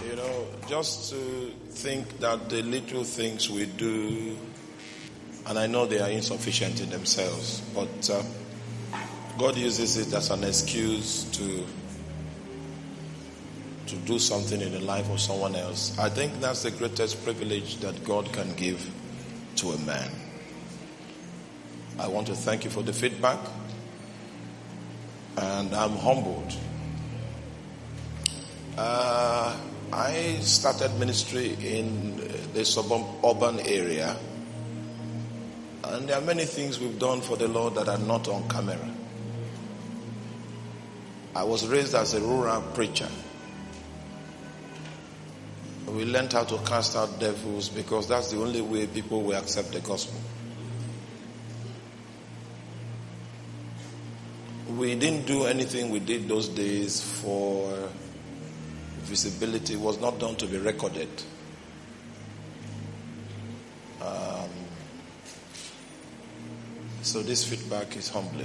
Just to think that the little things we do, and I know they are insufficient in themselves, but God uses it as an excuse to do something in the life of someone else. I think that's the greatest privilege that God can give to a man. I want to thank you for the feedback, and I'm humbled. I started ministry in the suburban area, and there are many things we've done for the Lord that are not on camera. I was raised as a rural preacher. We learned how to cast out devils because that's the only way people will accept the gospel. We didn't do anything we did those days for visibility. It was not done to be recorded. So this feedback is humbling.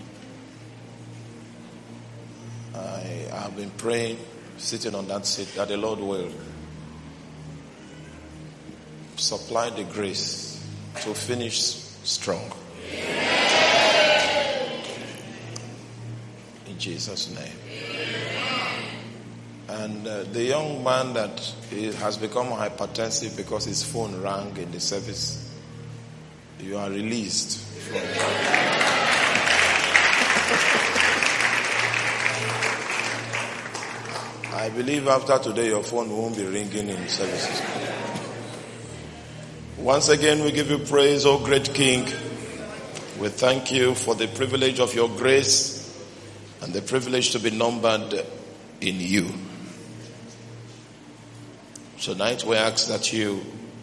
I have been praying, sitting on that seat, that the Lord will supply the grace to finish strong. In Jesus' name. And the young man that has become hypertensive because his phone rang in the service, you are released from I believe after today your phone won't be ringing in services. Once again we give you praise, O great King. We thank you for the privilege of your grace and the privilege to be numbered in you. Tonight we ask that you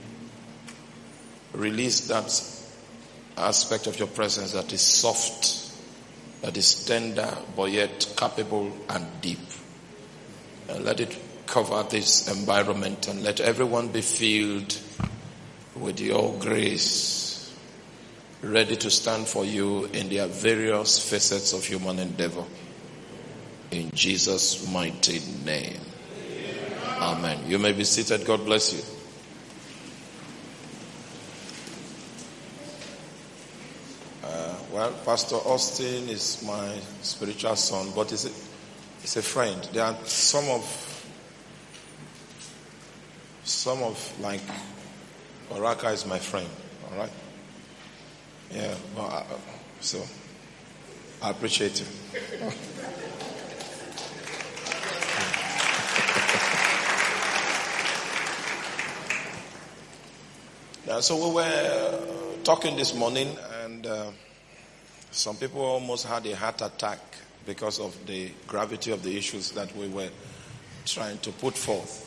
release that aspect of your presence that is soft, that is tender, but yet capable and deep. And let it cover this environment and let everyone be filled with your grace, ready to stand for you in their various facets of human endeavor. In Jesus' mighty name. Amen. You may be seated. God bless you. Pastor Austin is my spiritual son, but he's a friend. There are some of like Oraka is my friend. All right. Yeah. So I appreciate you. So we were talking this morning, and some people almost had a heart attack because of the gravity of the issues that we were trying to put forth.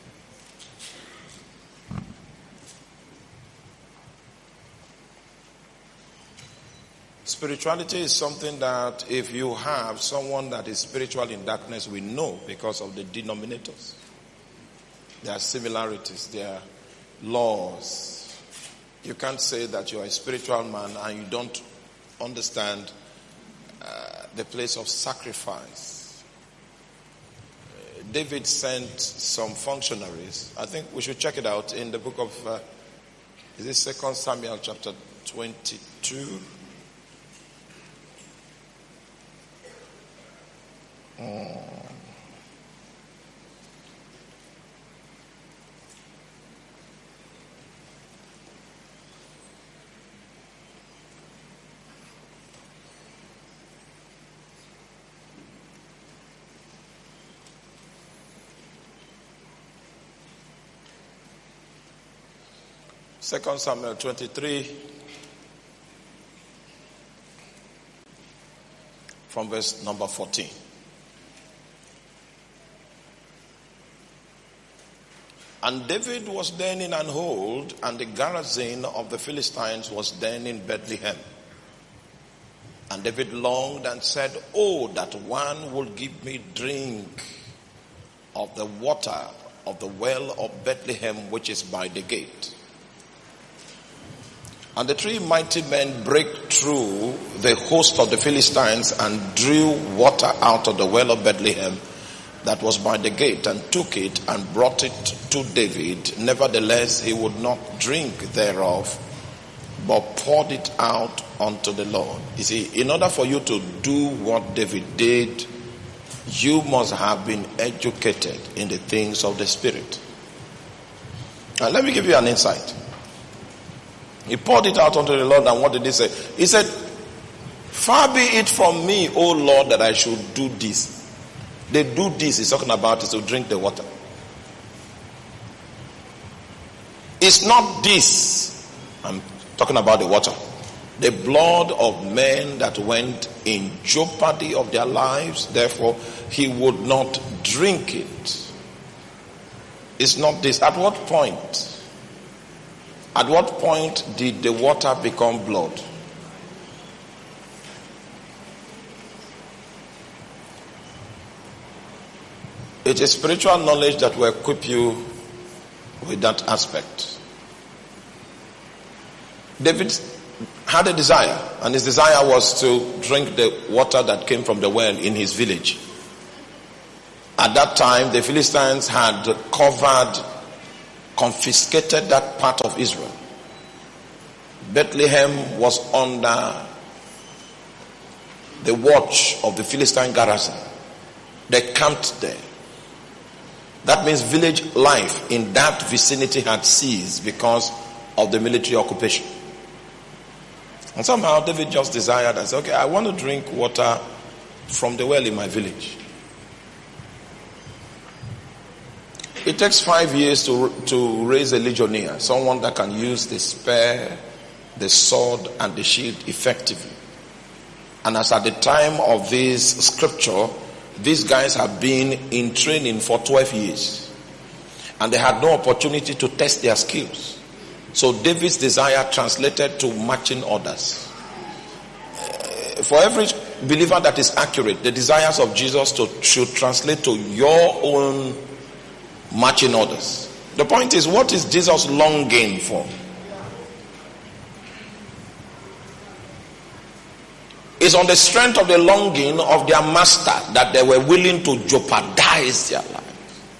Spirituality is something that if you have someone that is spiritual in darkness, we know because of the denominators. There are similarities, there are laws. You can't say that you are a spiritual man and you don't understand the place of sacrifice. David sent some functionaries. I think we should check it out in the book of, is it 2 Samuel chapter 22? Second Samuel 23 from verse number 14. And David was then in an hold, and the garrison of the Philistines was then in Bethlehem. And David longed and said, "Oh, that one would give me drink of the water of the well of Bethlehem, which is by the gate." And the three mighty men break through the host of the Philistines and drew water out of the well of Bethlehem that was by the gate and took it and brought it to David. Nevertheless, he would not drink thereof, but poured it out unto the Lord. You see, in order for you to do what David did, you must have been educated in the things of the Spirit. Now, let me give you an insight. He poured it out unto the Lord, and what did he say? He said, far be it from me, O Lord, that I should do this. The do this he's talking about is to drink the water. It's not this. I'm talking about the water. The blood of men that went in jeopardy of their lives, therefore he would not drink it. It's not this. At what point? At what point did the water become blood? It is spiritual knowledge that will equip you with that aspect. David had a desire, and his desire was to drink the water that came from the well in his village. At that time, the Philistines had confiscated that part of Israel. Bethlehem was under the watch of the Philistine garrison. They camped there. That means village life in that vicinity had ceased because of the military occupation. And somehow David just desired and said, okay, I want to drink water from the well in my village. It takes 5 years to raise a legionnaire, someone that can use the spear, the sword, and the shield effectively. And as at the time of this scripture, these guys have been in training for 12 years. And they had no opportunity to test their skills. So David's desire translated to marching orders. For every believer that is accurate, the desires of Jesus should translate to your own marching orders. The point is, what is Jesus longing for? It's on the strength of the longing of their master that they were willing to jeopardize their lives.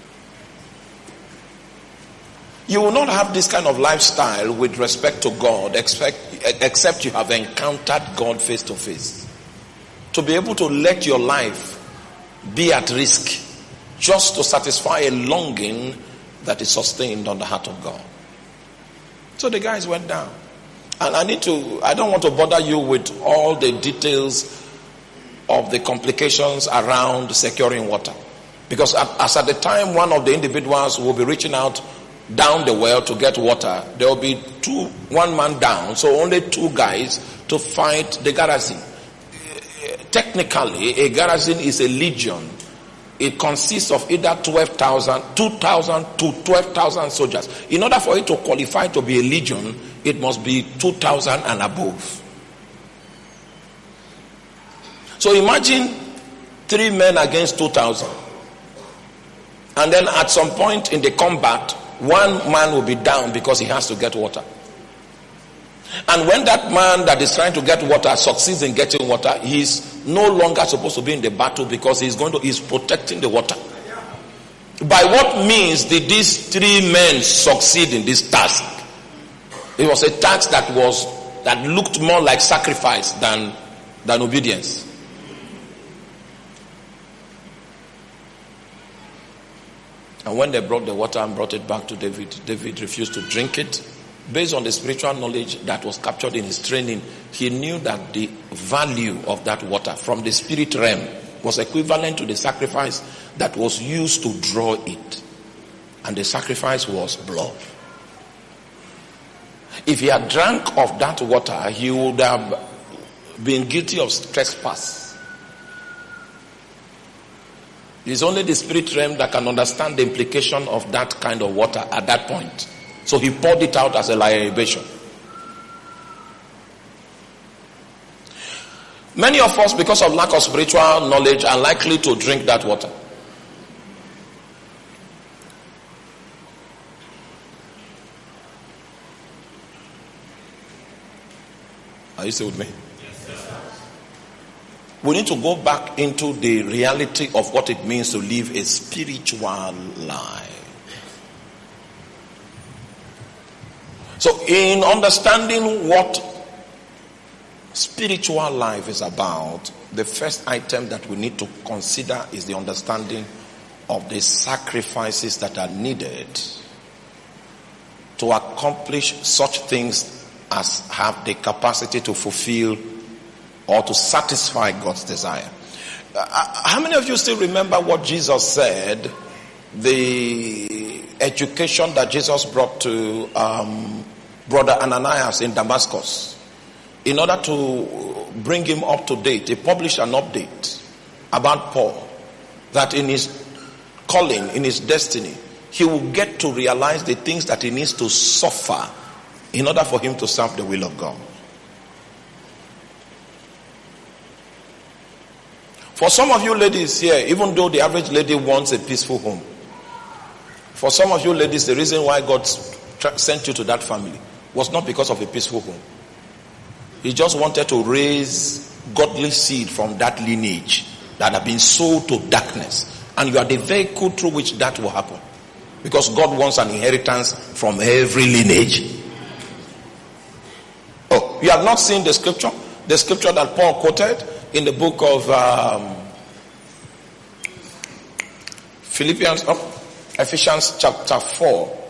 You will not have this kind of lifestyle with respect to God except you have encountered God face to face. To be able to let your life be at risk just to satisfy a longing that is sustained on the heart of God. So the guys went down. And I don't want to bother you with all the details of the complications around securing water. Because as at the time one of the individuals will be reaching out down the well to get water, there will be one man down, so only 2 guys to fight the garrison. Technically, a garrison is a legion. It consists of either 2,000 to 12,000 soldiers. In order for it to qualify to be a legion, it must be 2,000 and above. So imagine 3 men against 2,000. And then at some point in the combat, 1 man will be down because he has to get water. And when that man that is trying to get water succeeds in getting water, he's no longer supposed to be in the battle because he's protecting the water. By what means did these 3 men succeed in this task? It was a task that looked more like sacrifice than obedience. And when they brought the water and brought it back to David, David refused to drink it. Based on the spiritual knowledge that was captured in his training, he knew that the value of that water from the spirit realm was equivalent to the sacrifice that was used to draw it. And the sacrifice was blood. If he had drank of that water, he would have been guilty of trespass. It's only the spirit realm that can understand the implication of that kind of water at that point. So he poured it out as a libation. Many of us, because of lack of spiritual knowledge, are likely to drink that water. Are you still with me? Yes, sir. we need to go back into the reality of what it means to live a spiritual life. So in understanding what spiritual life is about, the first item that we need to consider is the understanding of the sacrifices that are needed to accomplish such things as have the capacity to fulfill or to satisfy God's desire. How many of you still remember what Jesus said? The education that Jesus brought to Brother Ananias in Damascus. In order to bring him up to date, he published an update about Paul. That in his calling, in his destiny, he will get to realize the things that he needs to suffer in order for him to serve the will of God. For some of you ladies here, even though the average lady wants a peaceful home, for some of you ladies, the reason why God sent you to that family was not because of a peaceful home. He just wanted to raise godly seed from that lineage that have been sold to darkness. And you are the vehicle through which that will happen. Because God wants an inheritance from every lineage. Oh, you have not seen the scripture? The scripture that Paul quoted in the book of Ephesians chapter 4.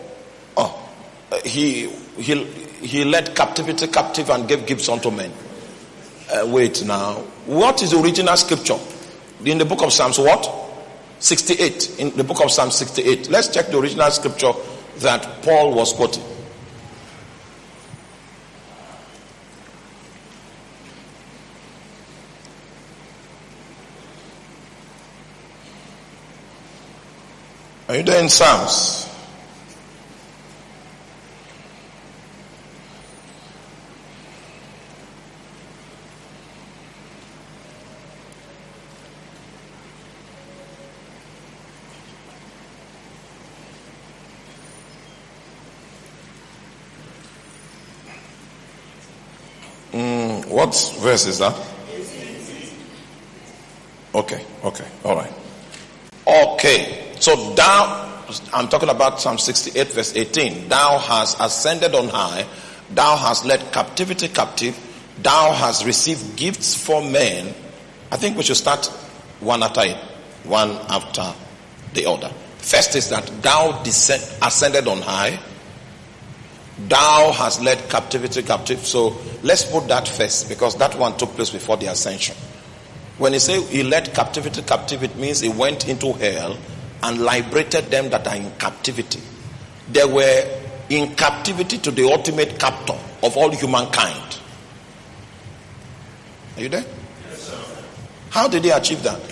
He led captivity captive and gave gifts unto men. Wait now. What is the original scripture? In the book of Psalms what? 68. In the book of Psalms 68. Let's check the original scripture that Paul was quoting. Are you there in Psalms? What verse is that? Okay, all right. Okay, so I'm talking about Psalm 68 verse 18. Thou hast ascended on high, thou hast led captivity captive, thou hast received gifts for men. I think we should start one after the other. First is that thou ascended on high, thou hast led captivity captive. So let's put that first, because that one took place before the ascension. When he say he led captivity captive, it means he went into hell and liberated them that are in captivity. They were in captivity to the ultimate captor of all humankind. Are you there? Yes, sir. How did they achieve that?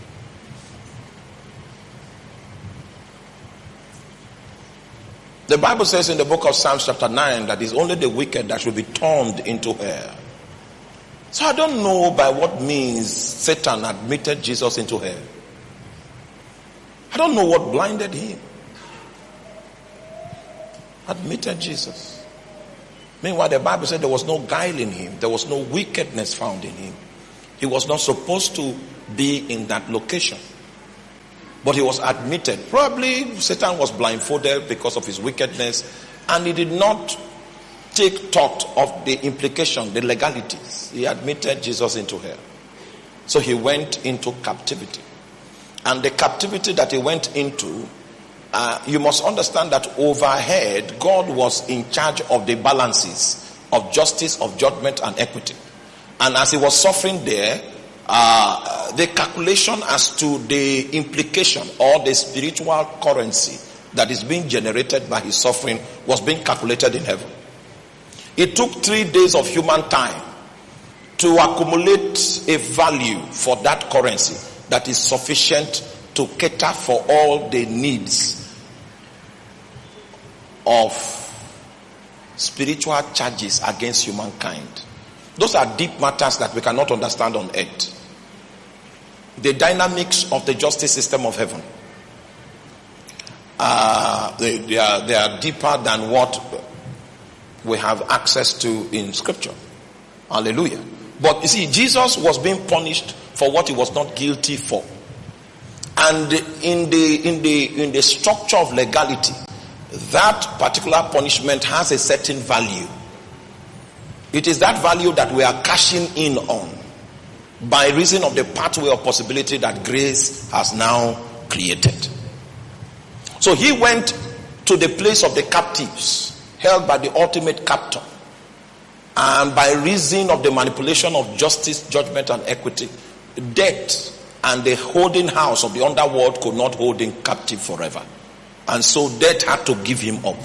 The Bible says in the book of Psalms chapter 9 that it's only the wicked that should be turned into hell. So I don't know by what means Satan admitted Jesus into hell. I don't know what blinded him. Admitted Jesus. Meanwhile, the Bible said there was no guile in him. There was no wickedness found in him. He was not supposed to be in that location. But he was admitted. Probably Satan was blindfolded because of his wickedness, and he did not take thought of the implication, the legalities. He admitted Jesus into hell. So he went into captivity. And the captivity that he went into, you must understand that overhead, God was in charge of the balances of justice, of judgment, and equity. And as he was suffering there, the calculation as to the implication or the spiritual currency that is being generated by his suffering was being calculated in heaven. It took 3 days of human time to accumulate a value for that currency that is sufficient to cater for all the needs of spiritual charges against humankind. Those are deep matters that we cannot understand on earth. The dynamics of the justice system of heaven, they are deeper than what we have access to in scripture. Hallelujah. But you see, Jesus was being punished for what he was not guilty for. And in the structure of legality, that particular punishment has a certain value. It is that value that we are cashing in on by reason of the pathway of possibility that grace has now created. So he went to the place of the captives, held by the ultimate captor. And by reason of the manipulation of justice, judgment, and equity, death and the holding house of the underworld could not hold him captive forever. And so death had to give him up.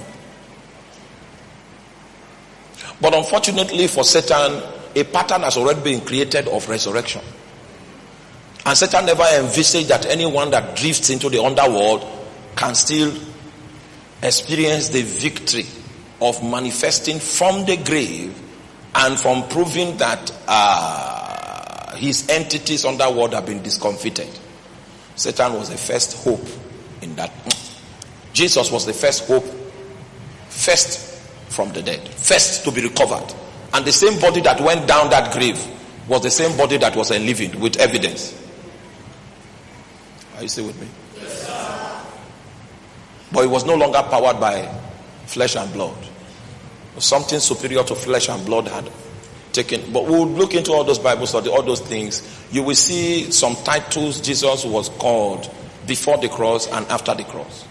But unfortunately for Satan, a pattern has already been created of resurrection. And Satan never envisaged that anyone that drifts into the underworld can still experience the victory of manifesting from the grave and from proving that his entities underworld have been discomfited. Satan was the first hope in that. Jesus was the first hope, first from the dead, first to be recovered. And the same body that went down that grave was the same body that was living with evidence. Are you still with me? Yes, sir. But it was no longer powered by flesh and blood. Something superior to flesh and blood had taken. But we'll look into all those Bible studies, all those things. You will see some titles Jesus was called before the cross and after the cross.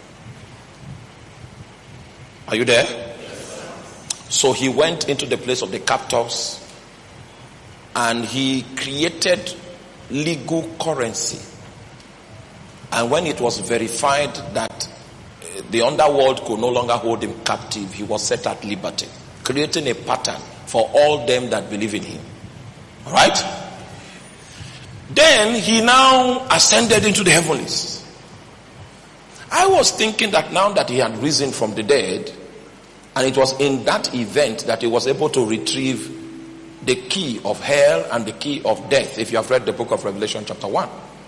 Are you there? Yes, so he went into the place of the captives and he created legal currency. And when it was verified that the underworld could no longer hold him captive, he was set at liberty, creating a pattern for all them that believe in him. Alright? Then he now ascended into the heavens. I was thinking that now that he had risen from the dead, and it was in that event that he was able to retrieve the key of hell and the key of death, if you have read the book of Revelation chapter 1.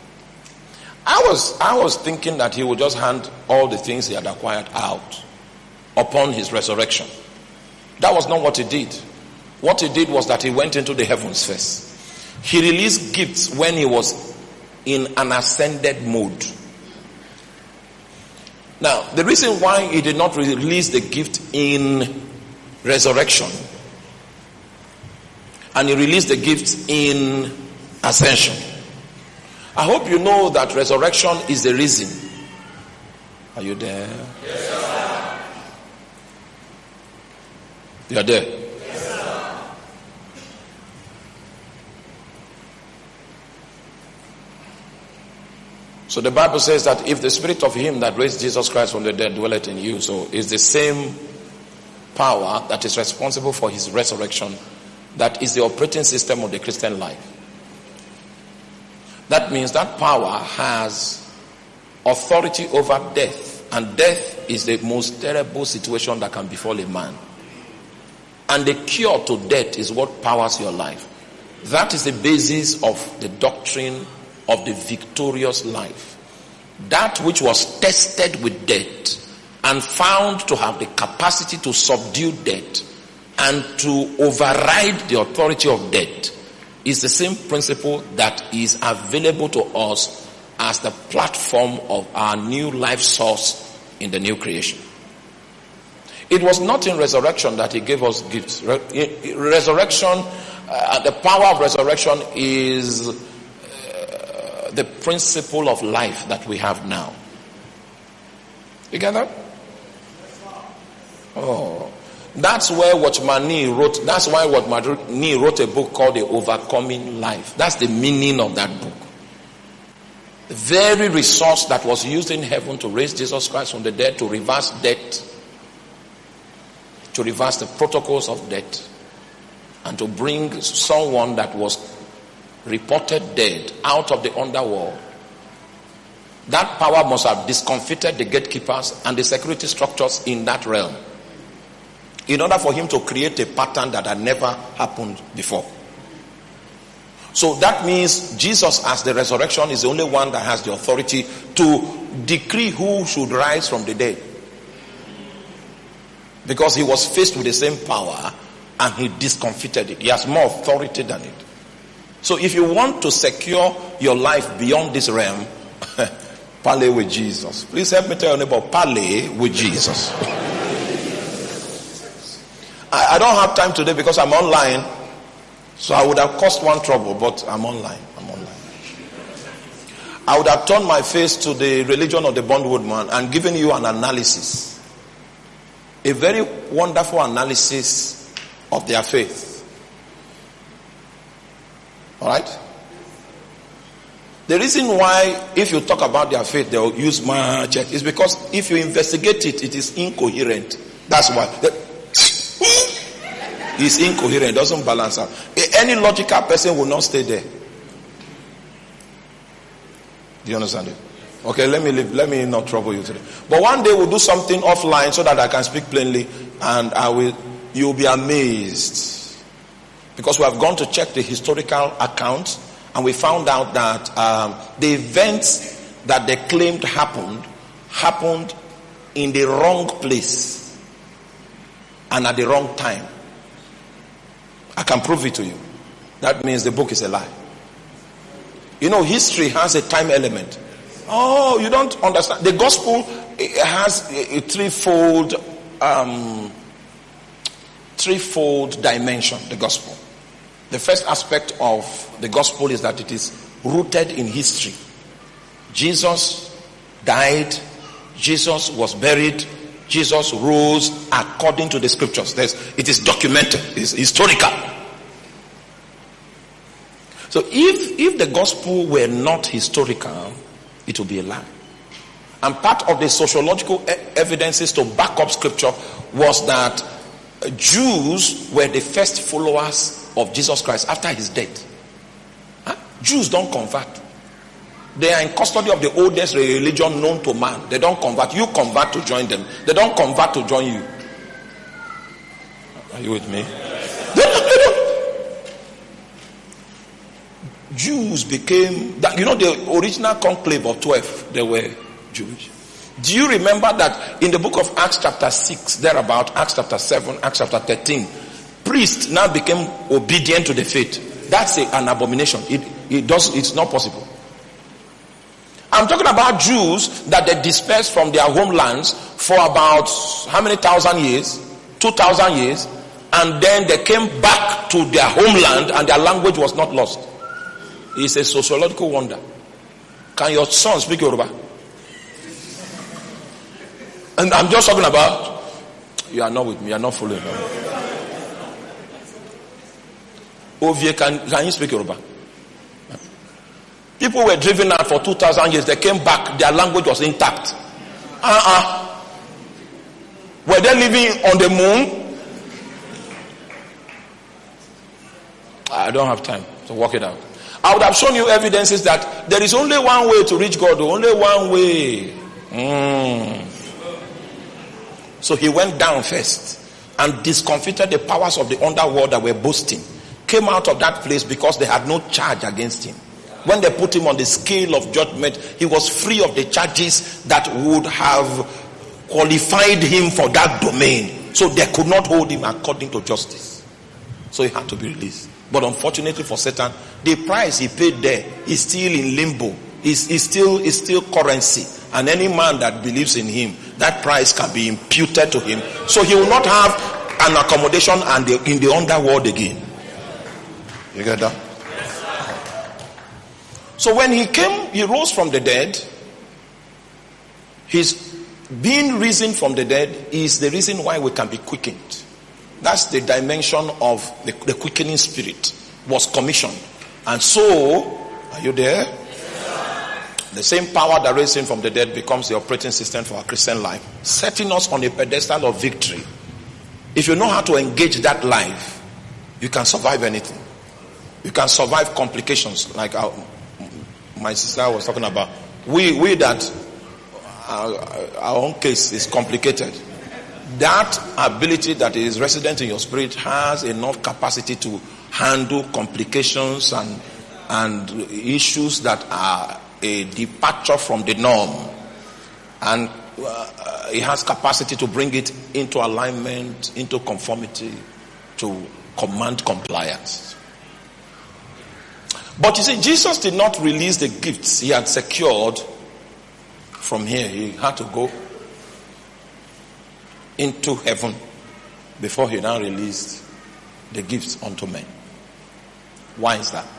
I was thinking that he would just hand all the things he had acquired out upon his resurrection. That was not what he did. What he did was that he went into the heavens first. He released gifts when he was in an ascended mode. Now, the reason why he did not release the gift in resurrection and he released the gift in ascension. I hope you know that resurrection is the reason. Are you there? Yes, sir. You are there? Yes, sir. So the Bible says that if the spirit of him that raised Jesus Christ from the dead dwelleth in you, so it's the same power that is responsible for his resurrection that is the operating system of the Christian life. That means that power has authority over death, and death is the most terrible situation that can befall a man. And the cure to death is what powers your life. That is the basis of the doctrine of the victorious life. That which was tested with death and found to have the capacity to subdue death and to override the authority of death is the same principle that is available to us as the platform of our new life source in the new creation. It was not in resurrection that he gave us gifts. Resurrection, the power of resurrection is the principle of life that we have now. You get that? Oh. That's where Watchman Nee wrote. That's why Watchman Nee wrote a book called The Overcoming Life. That's the meaning of that book. The very resource that was used in heaven to raise Jesus Christ from the dead, to reverse death, to reverse the protocols of death, and to bring someone that was reported dead out of the underworld. That power must have discomfited the gatekeepers and the security structures in that realm, in order for him to create a pattern that had never happened before. So that means Jesus, as the resurrection, is the only one that has the authority to decree who should rise from the dead. Because he was faced with the same power and he discomfited it. He has more authority than it. So if you want to secure your life beyond this realm, parley with Jesus. Please help me tell your neighbor, parley with Jesus. I don't have time today because I'm online. So I would have caused one trouble, but I'm online. I would have turned my face to the religion of the bondwoodman and given you an analysis. A very wonderful analysis of their faith. Alright? The reason why, if you talk about their faith, they'll use check is because if you investigate it, it is incoherent. That's why. It's incoherent, doesn't balance out. Any logical person will not stay there. Do you understand it? Okay, let me not trouble you today. But one day we'll do something offline so that I can speak plainly, and you'll be amazed. Because we have gone to check the historical account, and we found out that the events that they claimed happened in the wrong place and at the wrong time. I can prove it to you. That means the book is a lie. You know, history has a time element. Oh, you don't understand. The gospel has a threefold dimension, the gospel. The first aspect of the gospel is that it is rooted in history. Jesus died, Jesus was buried, Jesus rose according to the scriptures. It is documented, it is historical. So if the gospel were not historical, it would be a lie. And part of the sociological evidences to back up scripture was that Jews were the first followers of Jesus Christ after his death. Jews don't convert. They are in custody of the oldest religion known to man. They don't convert. You convert to join them. They don't convert to join you. Are you with me? They don't. Jews became, the original conclave of 12, they were Jewish. Do you remember that in the book of Acts chapter 6, thereabout, Acts chapter 7, Acts chapter 13, priests now became obedient to the faith. That's an abomination. It's not possible. I'm talking about Jews that they dispersed from their homelands for about how many thousand years? 2,000 years. And then they came back to their homeland and their language was not lost. It's a sociological wonder. Can your son speak Yoruba? And I'm just talking about, you are not with me, you are not following me. Ovie, can you speak Yoruba? People were driven out for 2,000 years. They came back, their language was intact. Were they living on the moon? I don't have time to work it out. I would have shown you evidences that there is only one way to reach God, only one way. So he went down first and discomfited the powers of the underworld that were boasting. Came out of that place because they had no charge against him. When they put him on the scale of judgment, he was free of the charges that would have qualified him for that domain. So they could not hold him according to justice. So he had to be released. But unfortunately for Satan, the price he paid there is still in limbo. Is still currency. And any man that believes in him, that price can be imputed to him. So he will not have an accommodation in the underworld again. You get that? So when he came, he rose from the dead. His being risen from the dead is the reason why we can be quickened. That's the dimension of the quickening spirit was commissioned. And so, are you there? The same power that raised him from the dead becomes the operating system for our Christian life, setting us on a pedestal of victory. If you know how to engage that life, you can survive anything. You can survive complications like my sister was talking about. We that our own case is complicated. That ability that is resident in your spirit has enough capacity to handle complications and issues that are a departure from the norm. And it has capacity to bring it into alignment, into conformity, to command compliance. But you see, Jesus did not release the gifts he had secured from here. He had to go into heaven before he now released the gifts unto men. Why is that?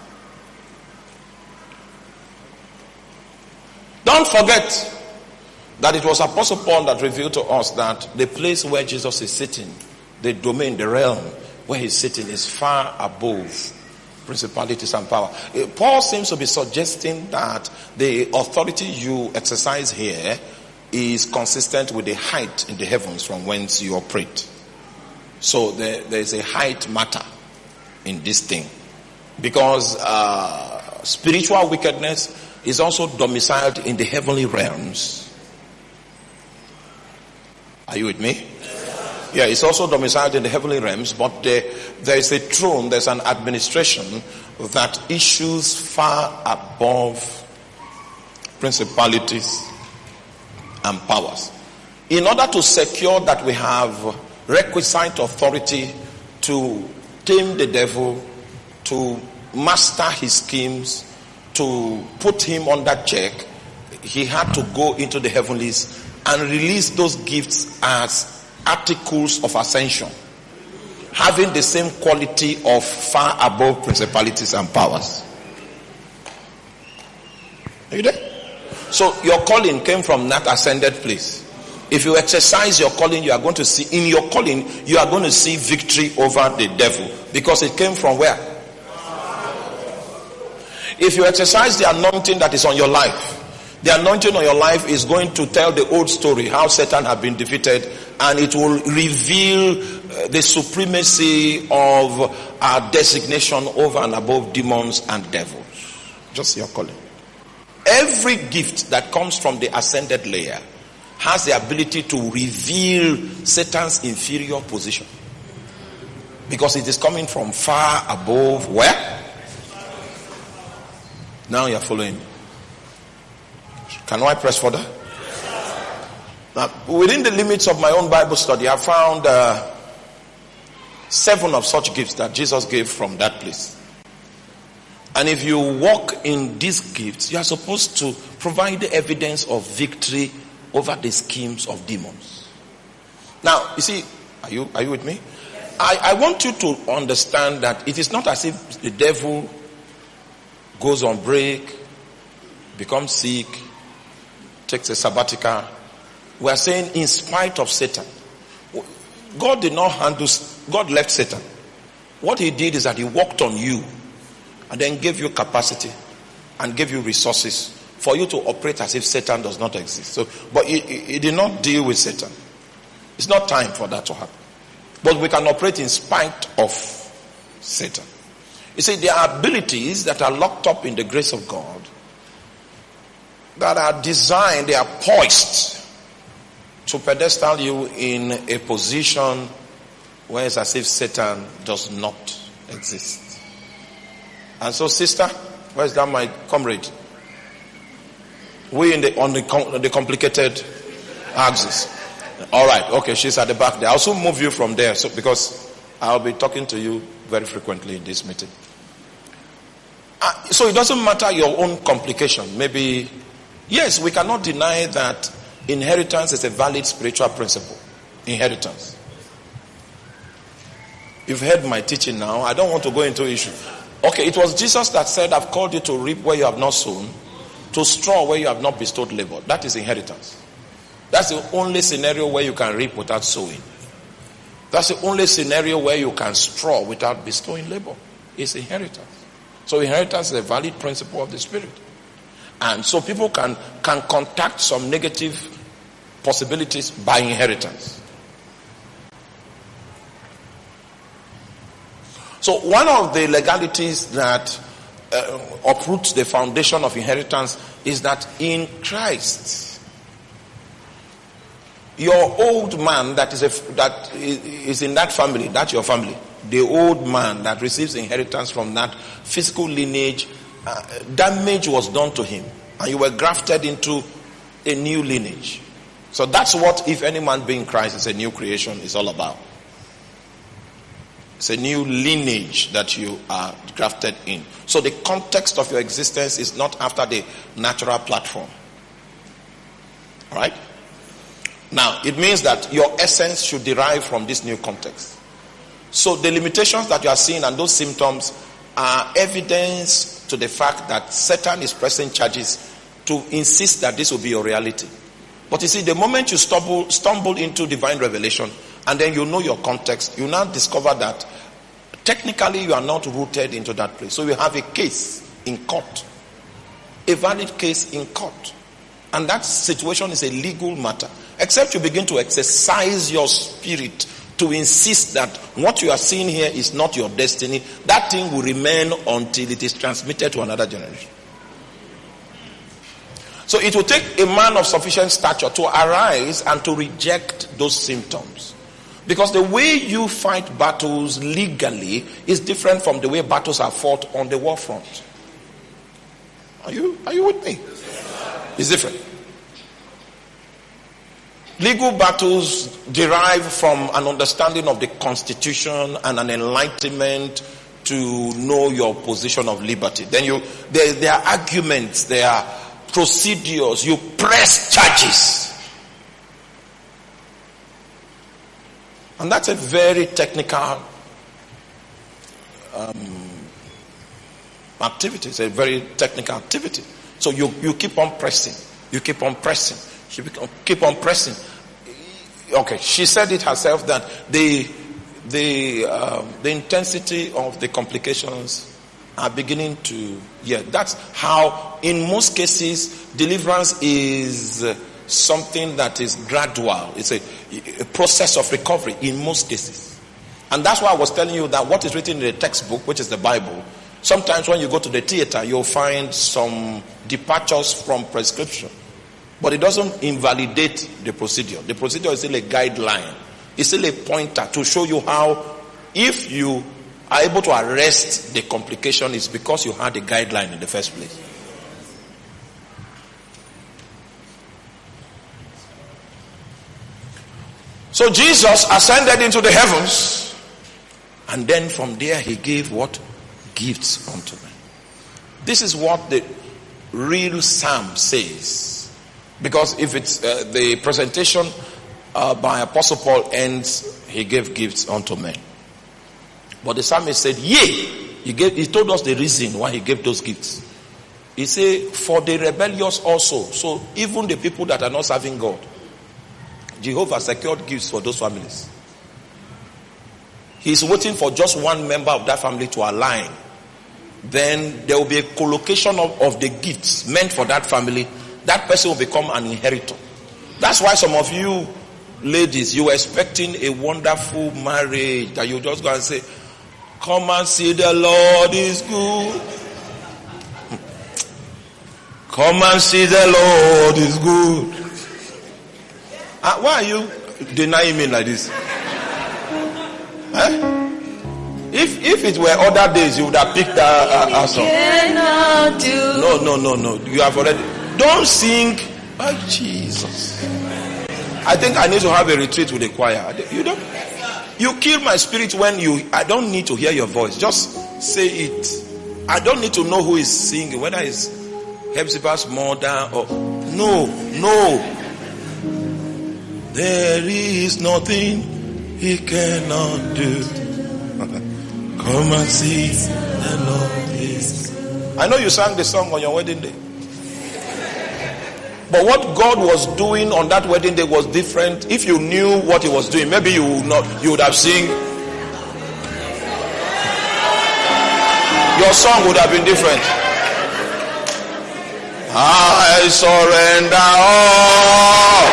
Don't forget that it was Apostle Paul that revealed to us that the place where Jesus is sitting, the domain, the realm where he's sitting is far above principalities and power. Paul seems to be suggesting that the authority you exercise here is consistent with the height in the heavens from whence you operate. So there is a height matter in this thing. Because spiritual wickedness is also domiciled in the heavenly realms. Are you with me? Yeah, it's also domiciled in the heavenly realms, but there is a throne, there's an administration that issues far above principalities and powers. In order to secure that we have requisite authority to tame the devil, to master his schemes, to put him under check, he had to go into the heavenlies and release those gifts as articles of ascension, having the same quality of far above principalities and powers. Are you there? So your calling came from that ascended place. If you exercise your calling, you are going to see, in your calling, you are going to see victory over the devil. Because it came from where? If you exercise the anointing that is on your life, the anointing on your life is going to tell the old story, how Satan had been defeated, and it will reveal the supremacy of our designation over and above demons and devils. Just your calling. Every gift that comes from the ascended layer has the ability to reveal Satan's inferior position. Because it is coming from far above where? Now you're following. Can I press further? Now, within the limits of my own Bible study, I found 7 of such gifts that Jesus gave from that place. And if you walk in these gifts, you are supposed to provide the evidence of victory over the schemes of demons. Now, you see, are you with me? I want you to understand that it is not as if the devil goes on break, becomes sick, takes a sabbatical. We are saying in spite of Satan. God left Satan. What he did is that he worked on you and then gave you capacity and gave you resources for you to operate as if Satan does not exist. But he did not deal with Satan. It's not time for that to happen. But we can operate in spite of Satan. You see, there are abilities that are locked up in the grace of God that are designed, they are poised to pedestal you in a position where it's as if Satan does not exist. And so, sister, where's that my comrade? We on the complicated axis. All right, okay, she's at the back there. I'll also move you from there, because I'll be talking to you very frequently in this meeting. So it doesn't matter your own complication. Maybe, yes, we cannot deny that inheritance is a valid spiritual principle. Inheritance. You've heard my teaching now. I don't want to go into issue. Okay, it was Jesus that said, I've called you to reap where you have not sown, to straw where you have not bestowed labor. That is inheritance. That's the only scenario where you can reap without sowing. That's the only scenario where you can straw without bestowing labor. It's inheritance. So inheritance is a valid principle of the Spirit. And so people can contact some negative possibilities by inheritance. So one of the legalities that uproots the foundation of inheritance is that in Christ, your old man that is in that family, that's your family, the old man that receives inheritance from that physical lineage, damage was done to him, and you were grafted into a new lineage. So that's what, if any man be in Christ, is a new creation, is all about. It's a new lineage that you are grafted in. So the context of your existence is not after the natural platform. Alright? Now, it means that your essence should derive from this new context. So the limitations that you are seeing and those symptoms are evidence to the fact that Satan is pressing charges to insist that this will be your reality. But you see, the moment you stumble into divine revelation and then you know your context, you now discover that technically you are not rooted into that place. So you have a case in court, a valid case in court. And that situation is a legal matter. Except you begin to exercise your spirit to insist that what you are seeing here is not your destiny. That thing will remain until it is transmitted to another generation. So it will take a man of sufficient stature to arise and to reject those symptoms. Because the way you fight battles legally is different from the way battles are fought on the war front. Are you with me? It's different. Legal battles derive from an understanding of the Constitution and an enlightenment to know your position of liberty. Then there are arguments, there are procedures, you press charges. And that's a very technical activity. It's a very technical activity. So you keep on pressing. You keep on pressing. You keep on pressing. Okay, she said it herself that the intensity of the complications are beginning to, that's how in most cases deliverance is something that is gradual. It's a process of recovery in most cases. And that's why I was telling you that what is written in the textbook, which is the Bible, sometimes when you go to the theater, you'll find some departures from prescription. But it doesn't invalidate the procedure. The procedure is still a guideline. It's still a pointer to show you how, if you are able to arrest the complication, it's because you had a guideline in the first place. So Jesus ascended into the heavens, and then from there he gave what? Gifts unto men. This is what the real psalm says. Because if it's the presentation by Apostle Paul ends, he gave gifts unto men. But the psalmist said, he told us the reason why he gave those gifts. He said, for the rebellious also. So even the people that are not serving God, Jehovah secured gifts for those families. He's waiting for just one member of that family to align. Then there will be a collocation of the gifts meant for that family. That person will become an inheritor. That's why some of you ladies, you were expecting a wonderful marriage that you just go and say, come and see the Lord is good. Come and see the Lord is good. Why are you denying me like this? If it were other days, you would have picked that song. No. You have already. Don't sing. Oh, Jesus. I think I need to have a retreat with the choir. You kill my spirit when I don't need to hear your voice. Just say it. I don't need to know who is singing, whether it's Hepzibah's mother or no. There is nothing he cannot do. Come and see the Lord is. I know you sang the song on your wedding day. But what God was doing on that wedding day was different. If you knew what he was doing, maybe you would have sing. Your song would have been different. I surrender all.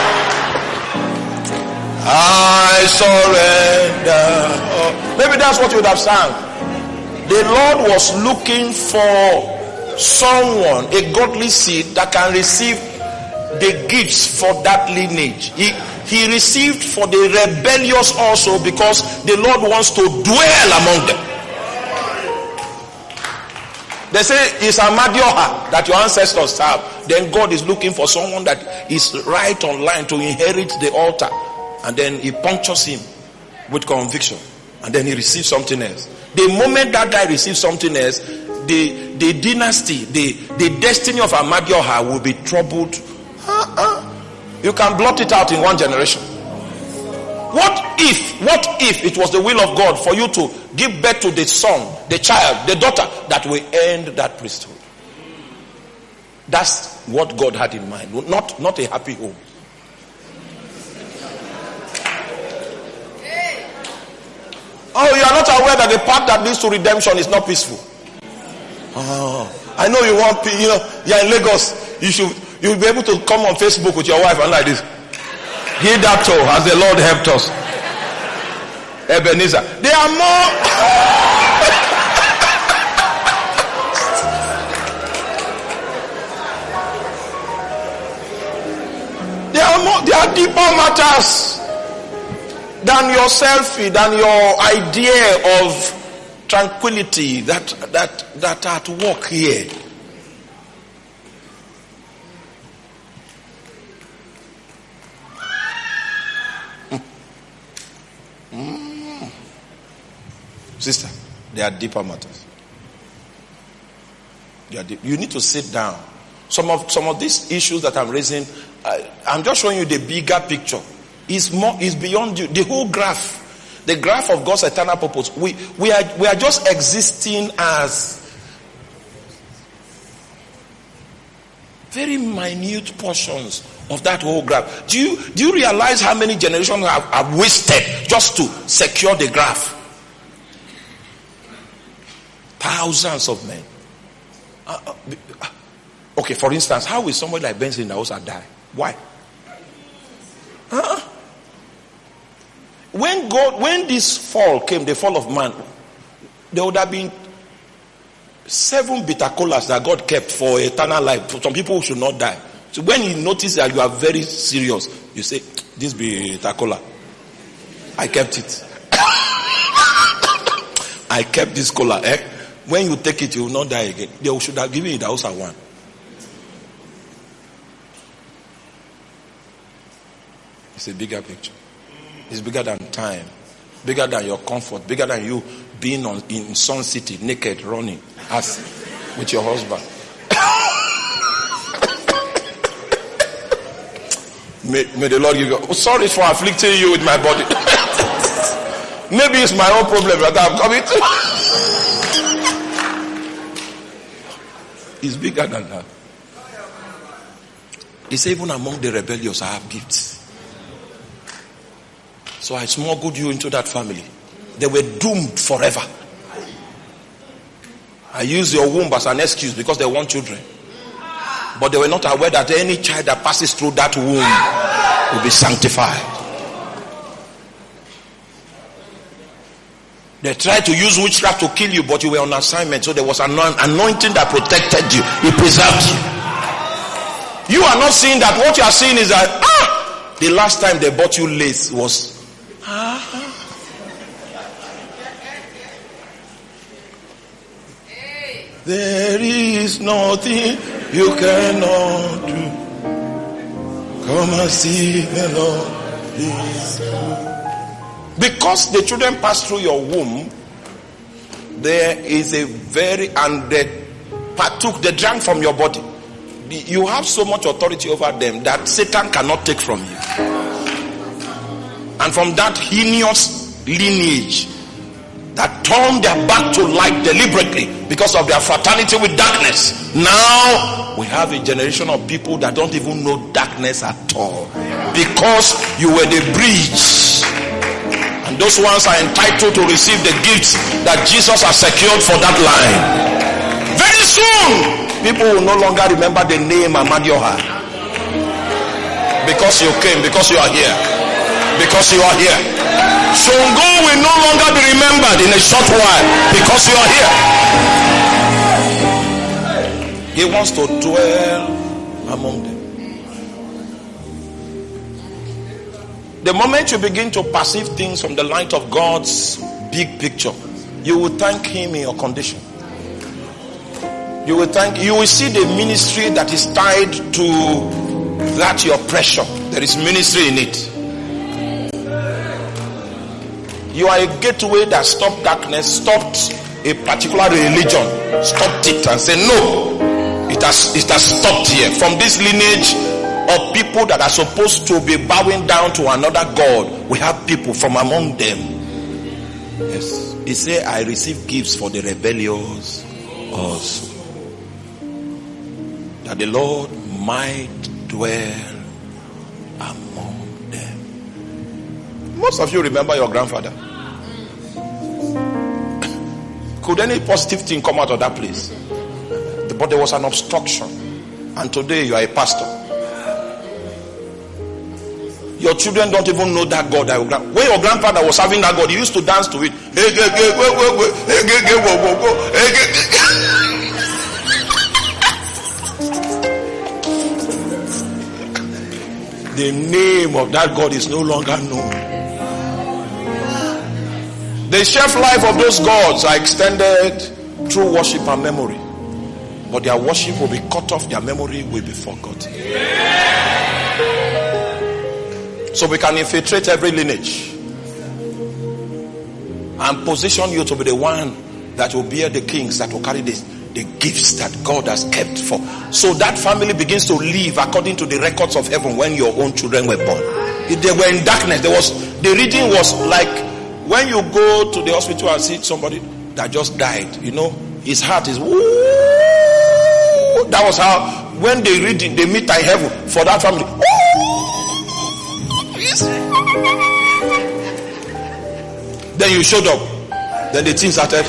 I surrender all. Maybe that's what you would have sung. The Lord was looking for someone, a godly seed that can receive the gifts for that lineage. He received for the rebellious also, because the Lord wants to dwell among them. They say it's Amadioha that your ancestors have. Then God is looking for someone that is right on line to inherit the altar. And then he punctures him with conviction. And then he received something else. The moment that guy received something else, the dynasty, the destiny of Amadioha will be troubled. You can blot it out in one generation. What if it was the will of God for you to give birth to the son, the child, the daughter that will end that priesthood? That's what God had in mind. Not a happy home. Oh, you are not aware that the path that leads to redemption is not peaceful. Oh, I know you want, you're in Lagos. You'll be able to come on Facebook with your wife and like this. Give that toe as the Lord helped us. Ebenezer. There are more. There are deeper matters than your selfie, than your idea of tranquility that are at work here. Sister, there are deeper matters. You need to sit down. Some of these issues that I'm raising, I'm just showing you the bigger picture. It's beyond you. The whole graph, the graph of God's eternal purpose. We are just existing as very minute portions of that whole graph. Do you realize how many generations have wasted just to secure the graph? Thousands of men. Okay, for instance, how will somebody like Benson Idahosa die? Why? When this fall came, the fall of man, there would have been 7 bitter colas that God kept for eternal life. For some people who should not die. So when you notice that you are very serious, you say, this be bitter cola. I kept it. I kept this cola. When you take it, you will not die again. They should have given you the house at one. It's a bigger picture. It's bigger than time. Bigger than your comfort. Bigger than you being in Sun City, naked, running, as with your husband. May the Lord give you. Oh, sorry for afflicting you with my body. Maybe it's my own problem that I'm coming to. It's bigger than that. It's even among the rebellious I have gifts. So I smuggled you into that family. They were doomed forever. I used your womb as an excuse because they want children. But they were not aware that any child that passes through that womb will be sanctified. They tried to use witchcraft to kill you, but you were on assignment. So there was an anointing that protected you. It preserved you. You are not seeing that. What you are seeing is that, the last time they bought you lace was, there is nothing you cannot do. Come and see the Lord. Because the children passed through your womb, there is and they partook, they drank from your body. You have so much authority over them that Satan cannot take from you. And from that heinous lineage that turned their back to light deliberately because of their fraternity with darkness, now we have a generation of people that don't even know darkness at all. Because you were the bridge. And those ones are entitled to receive the gifts that Jesus has secured for that line. Very soon, people will no longer remember the name Amadioha. Because you came, because you are here. Because you are here. Shongo will no longer be remembered in a short while because you are here. He wants to dwell among them. The moment you begin to perceive things from the light of God's big picture, you will thank Him in your condition. You will see the ministry that is tied to that your pressure. There is ministry in it. You are a gateway that stopped darkness, stopped a particular religion, stopped it and said, no, it has stopped here. From this lineage of people that are supposed to be bowing down to another God, we have people from among them. Yes. He said, I receive gifts for the rebellious also, that the Lord might dwell among them. Most of you remember your grandfather. Could any positive thing come out of that place? But there was an obstruction. And today you are a pastor. Your children don't even know that God. When your grandfather was having that God, he used to dance to it. The name of that God is no longer known. The shelf life of those gods are extended through worship and memory. But their worship will be cut off, their memory will be forgotten. So we can infiltrate every lineage and position you to be the one that will bear the kings, that will carry the gifts that God has kept for. So that family begins to live according to the records of heaven when your own children were born. If they were in darkness, the reading was like when you go to the hospital and see somebody that just died, his heart is woo. That was how when they read it, they meet in heaven for that family. Then you showed up. Then the thing started.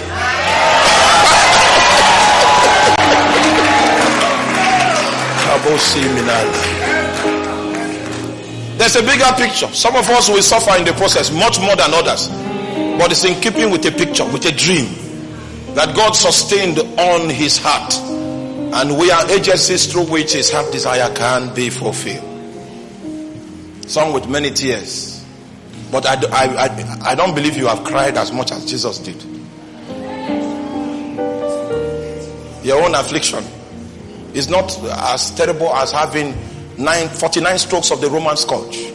There's a bigger picture. Some of us will suffer in the process much more than others. But it's in keeping with a picture, with a dream that God sustained on his heart. And we are agencies through which his heart desire can be fulfilled. Some with many tears. But I don't believe you have cried as much as Jesus did. Your own affliction is not as terrible as having 49 strokes of the Roman scourge.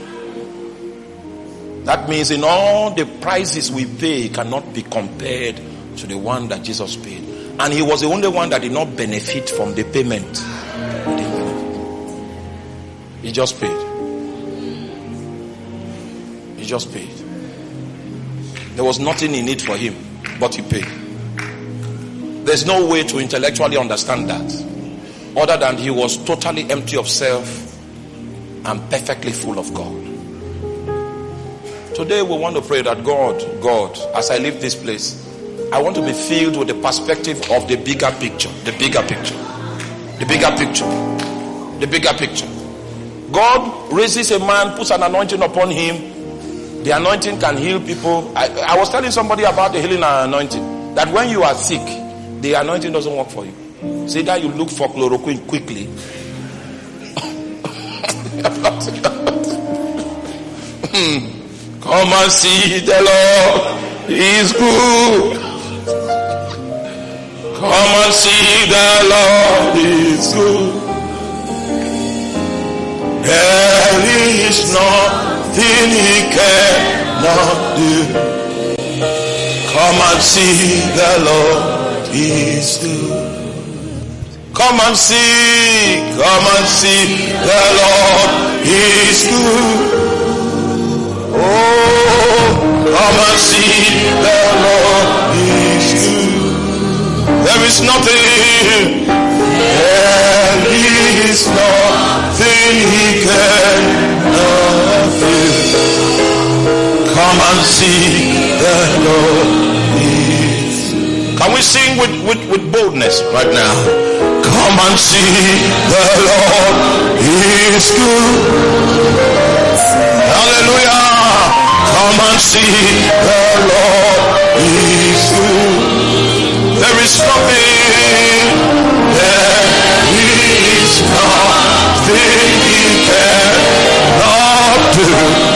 That means in all the prices we pay cannot be compared to the one that Jesus paid. And he was the only one that did not benefit from the payment. He just paid. He just paid. There was nothing in it for him, but he paid. There's no way to intellectually understand that other than he was totally empty of self and perfectly full of God. Today we want to pray that God, as I leave this place, I want to be filled with the perspective of the bigger picture. The bigger picture. The bigger picture. The bigger picture. God raises a man, puts an anointing upon him. The anointing can heal people. I was telling somebody about the healing anointing. That when you are sick, the anointing doesn't work for you. Say that you look for chloroquine quickly. Come and see the Lord is good. Come and see the Lord is good. There is nothing he cannot do. Come and see the Lord is good. Come and see the Lord is good. Oh, come and see the Lord is good. There is nothing he cannot do. Come and see the Lord is good. Can we sing with boldness right now? Come and see the Lord is good. Hallelujah. Come and see the Lord is good. There is nothing he cannot do.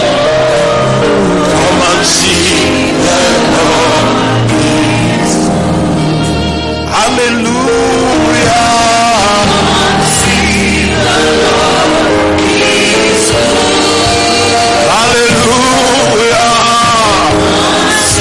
Come and see the Lord is good. Hallelujah. See the Lord is good. Hallelujah.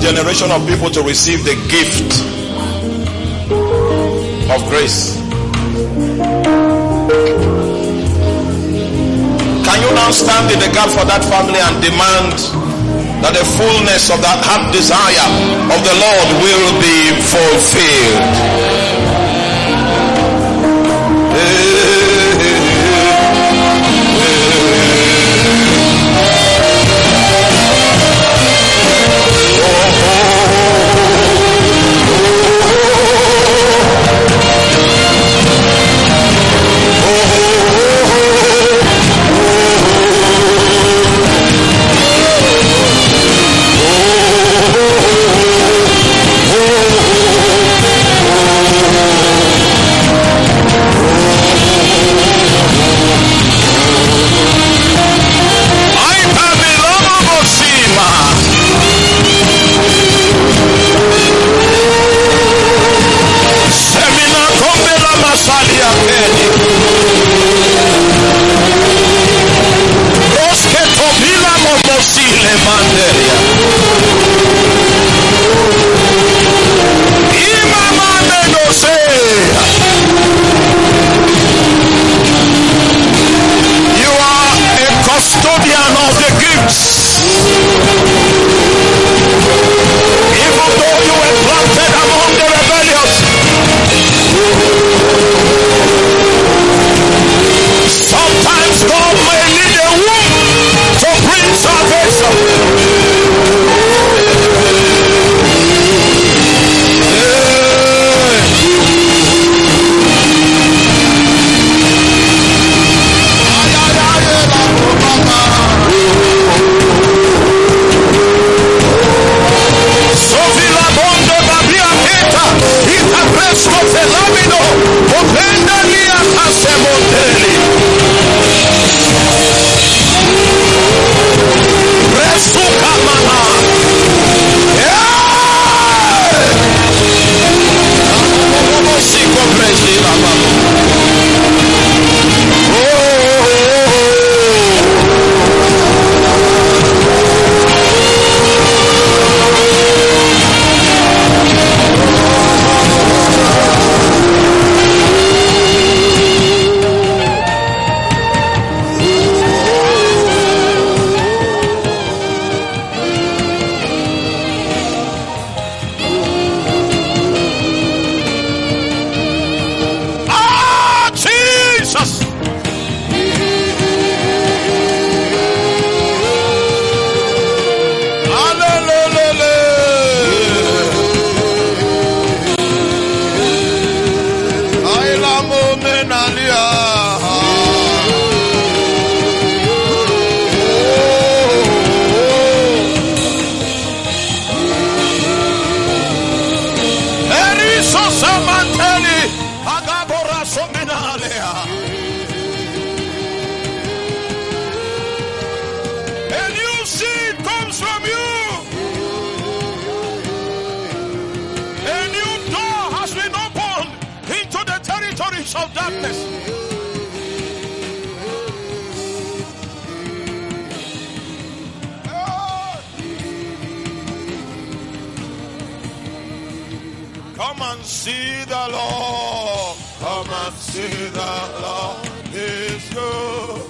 generation of people to receive the gift of grace. Can you now stand in the gap for that family and demand that the fullness of that heart desire of the Lord will be fulfilled? Of darkness. Come and see the Lord. Come and see the Lord is good.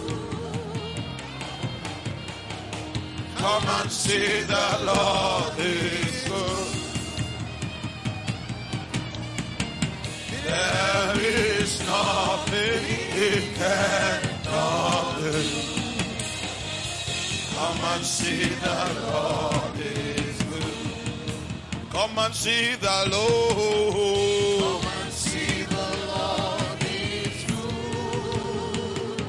Come and see the Lord is good. There is nothing he cannot do. Come and see the Lord is good. Come and see the Lord. Come and see the Lord is good.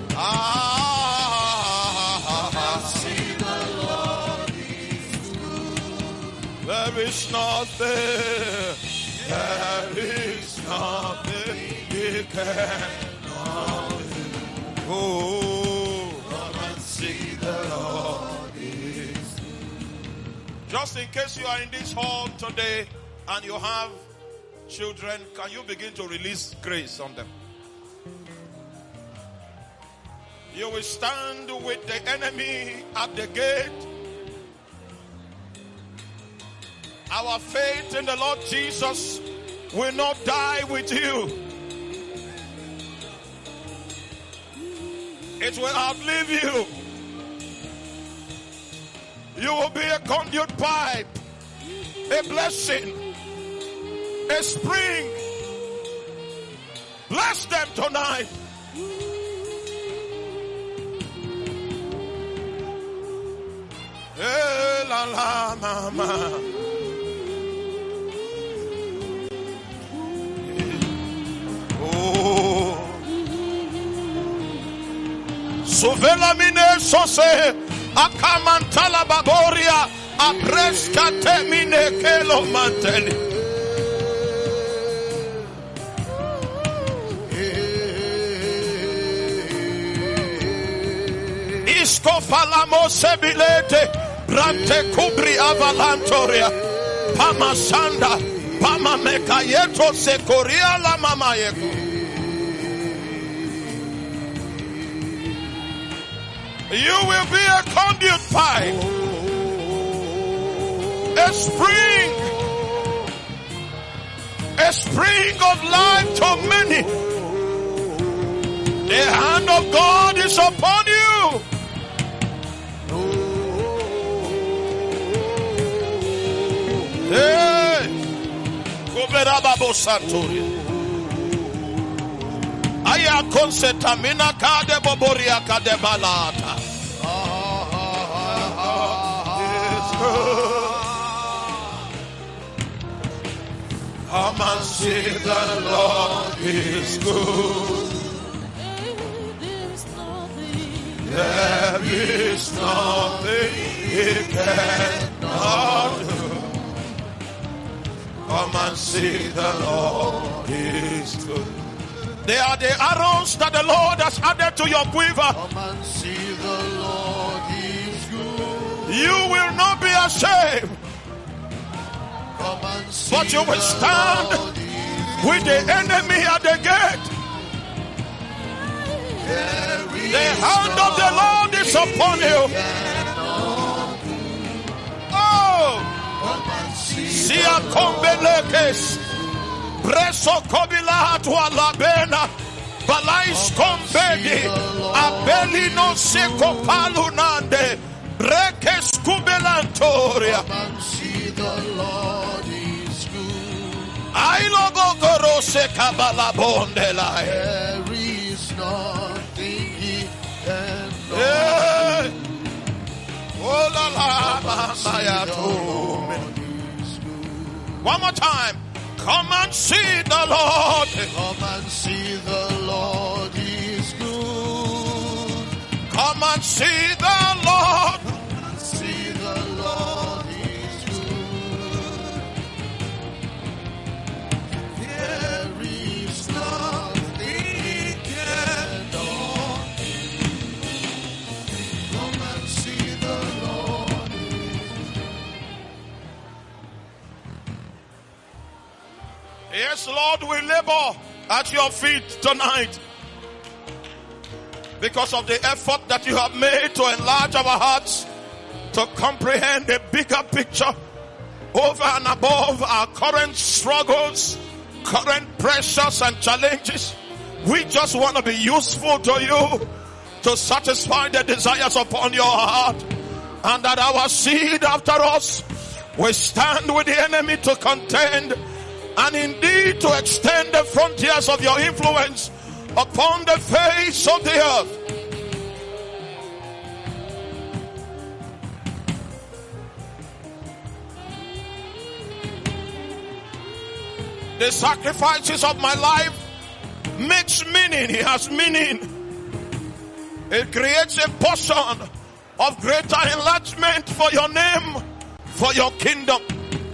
Come and see the Lord is good. There is nothing. There is nothing he cannot do. Oh, come and see the Lord is good. Just in case you are in this hall today and you have children, can you begin to release grace on them? You will stand with the enemy at the gate Our faith in the Lord Jesus will not die with you. It will outlive you. You will be a conduit pipe, a blessing, a spring. Bless them tonight. Hey, la la mama. Oh. Sovela mine sose akamantala baboria apreska temine kelo manteli. Isko falamo sebilete brante kubri avalantoria pama sanda pama mekayeto sekoria la mama yeko. You will be a conduit pipe, a spring of life to many. The hand of God is upon you. Hey, Goberababo Santoria. Aya konsetamina kade boboria kade balata. Come and see the Lord is good. There is nothing He cannot do. Come and see the Lord is good. They are the arrows that the Lord has added to your quiver. Come and see the Lord is good. You will not be ashamed, but you will stand with the enemy at the gate. The hand of the Lord is upon you. Oh, Sia Kombelekes. Preso kobila atwa labena balais kombedi abelino seko palunande brekes kubelantoria. See the Lord is good. I logo gorose kabala bondelai. There is nothing He cannot do. Oh la la mama. One more time. Come and see the Lord. Come and see the Lord is good. Come and see the Lord. Come and see the Lord is good. There is nothing He cannot do. Come and see the Lord is good. Yes, Lord, we labor at your feet tonight because of the effort that you have made to enlarge our hearts to comprehend a bigger picture over and above our current struggles, current pressures and challenges. We just want to be useful to you to satisfy the desires upon your heart, and that our seed after us will stand with the enemy to contend and indeed to extend the frontiers of your influence upon the face of the earth. The sacrifices of my life makes meaning. It has meaning. It creates a portion of greater enlargement for your name, for your kingdom.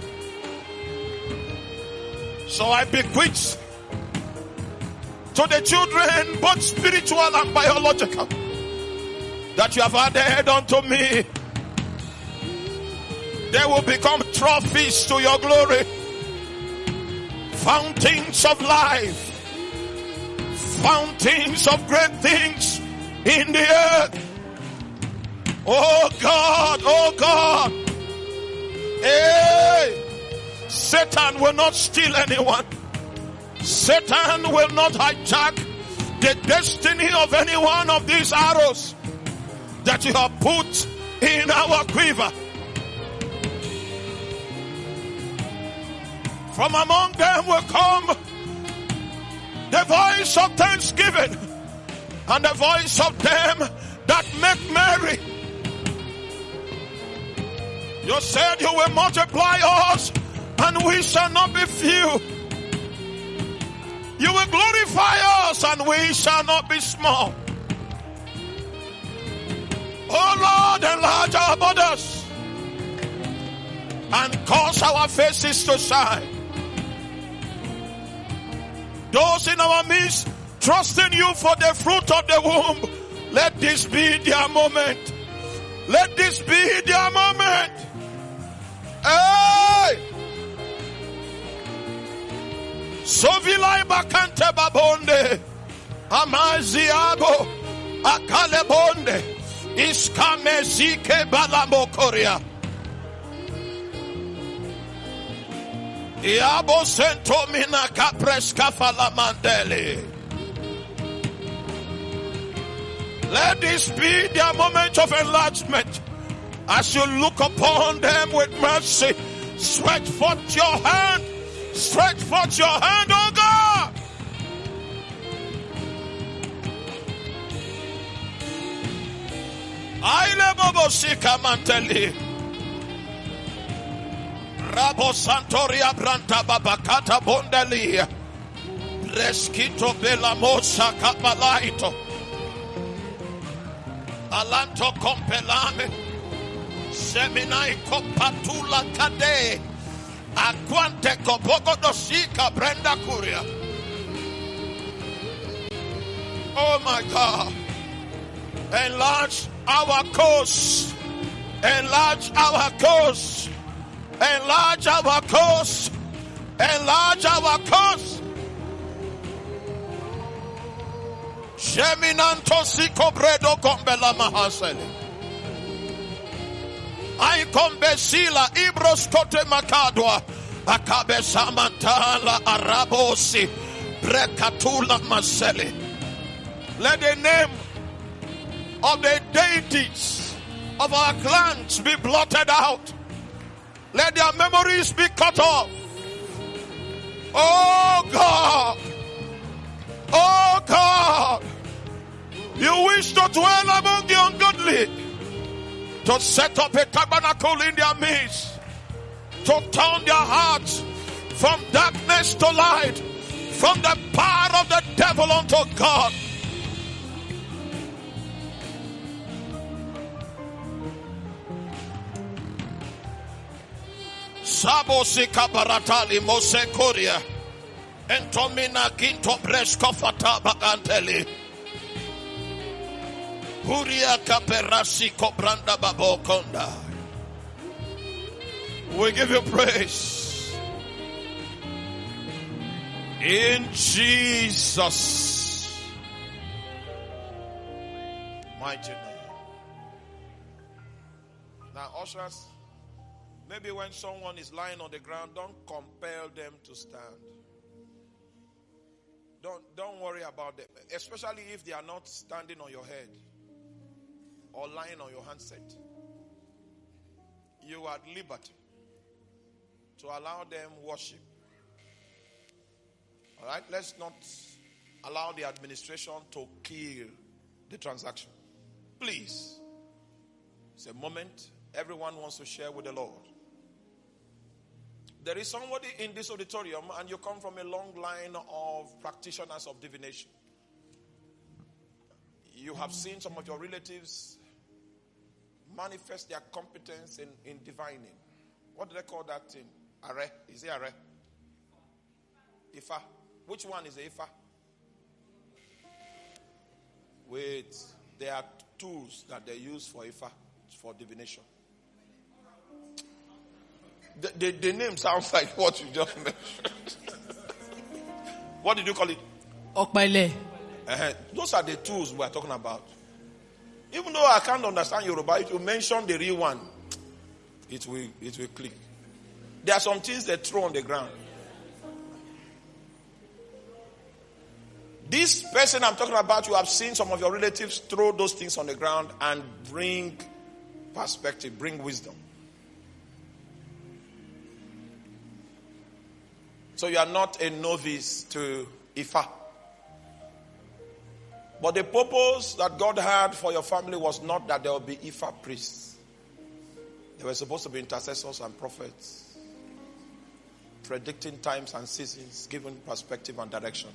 So I bequeath to the children, both spiritual and biological, that you have added unto me. They will become trophies to your glory, fountains of life, fountains of great things in the earth. Oh God, oh God. Hey, Satan will not steal anyone. Satan will not hijack the destiny of any one of these arrows that you have put in our quiver. From among them will come the voice of thanksgiving and the voice of them that make merry. You said you will multiply us and we shall not be few. You will glorify us and we shall not be small. Oh Lord, enlarge our borders and cause our faces to shine. Those in our midst trusting you for the fruit of the womb, let this be their moment. Let this be their moment. Hey! Sovilai bakante babonde, amaziabo, akalebonde, iskamezike balamokoria. Iabo sento mina kapreska falamandele. Let this be their moment of enlargement. As you look upon them with mercy, stretch forth your hand. Stretch forth your hand, oh God. Aile bobo sika manteli. Rabo Santoria Branta Babakata Bondelia Breskito Belamosa Kapalaito Alanto Compelame Seminai Kopatula Kade Aquante Kopoko Dosika Brenda Curia. Oh my God. Enlarge our coast. Enlarge our coast. Enlarge our coast. Enlarge our coast. Sheminanto sikobredo kombela mahasele. I kombesila ibros kote makadwa. Akabe samantala arabosi. Brekatula masele. Let the name of the deities of our clans be blotted out. Let their memories be cut off. Oh God. Oh God. You wish to dwell among the ungodly. To set up a tabernacle in their midst. To turn their hearts from darkness to light. From the power of the devil unto God. Sabo sikabaratali mose koria. Entomina kinto bresko fata baganteli. Huria kaperasi kobranda babokonda. We give you praise. In Jesus' mighty name. Now ushers, maybe when someone is lying on the ground, don't compel them to stand. Don't worry about them, especially if they are not standing on your head or lying on your handset. You are at liberty to allow them worship. All right, let's not allow the administration to kill the transaction. Please, it's a moment everyone wants to share with the Lord. There is somebody in this auditorium and you come from a long line of practitioners of divination. You have seen some of your relatives manifest their competence in divining. What do they call that thing? Are? Is it Are? Ifa. Which one is the Ifa? Wait. There are tools that they use for Ifa, for divination. The name sounds like what you just mentioned. What did you call it? Okbaile. Those are the tools we are talking about. Even though I can't understand Yoruba, if you mention the real one, it will click. There are some things they throw on the ground. This person I'm talking about, you have seen some of your relatives throw those things on the ground and bring perspective, bring wisdom. So you are not a novice to Ifa. But the purpose that God had for your family was not that there will be Ifa priests. They were supposed to be intercessors and prophets, predicting times and seasons, giving perspective and direction.